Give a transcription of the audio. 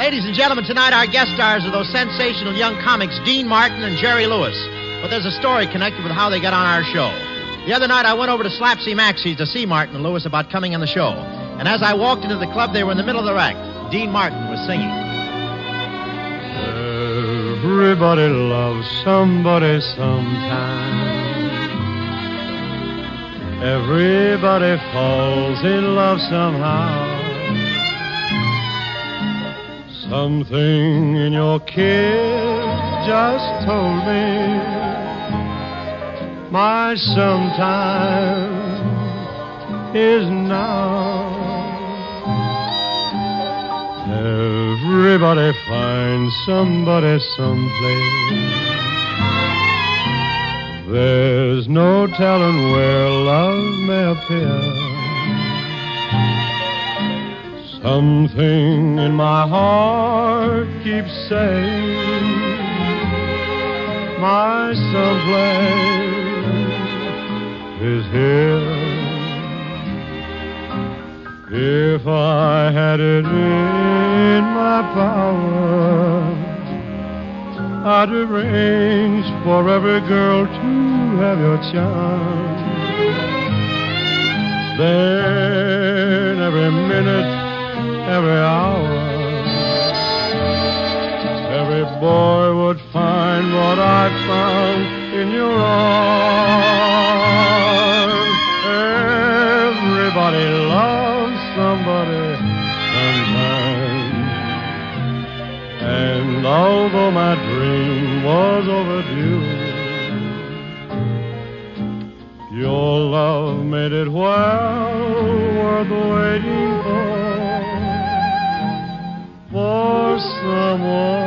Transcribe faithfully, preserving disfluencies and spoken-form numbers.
ladies and gentlemen, tonight our guest stars are those sensational young comics, Dean Martin and Jerry Lewis. But there's a story connected with how they got on our show. The other night I went over to Slapsy Maxie's to see Martin and Lewis about coming on the show. And as I walked into the club, they were in the middle of the act. Dean Martin was singing. Everybody loves somebody sometime. Everybody falls in love somehow. Something in your kiss just told me my sometime is now. Everybody finds somebody someplace. There's no telling where love may appear. Something in my heart keeps saying my someplace is here. If I had it in my power, I'd arrange for every girl to have your charm. Then every minute, every hour, every boy would find what I found in your arms. Everybody loves somebody sometime. And although my dream was overdue, your love made it well worth waiting for. For someone